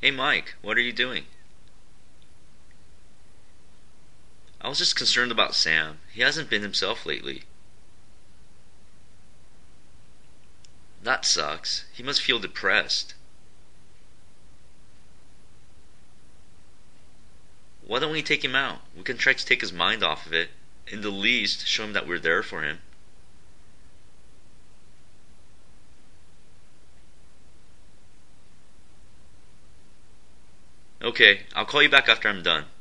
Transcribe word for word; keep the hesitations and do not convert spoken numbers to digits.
Hey Mike, what are you doing? I was just concerned about Sam. He hasn't been himself lately. That sucks. He must feel depressed. Why don't we take him out? We can try to take his mind off of it. In the least, show him that we're there for him. Okay, I'll call you back after I'm done.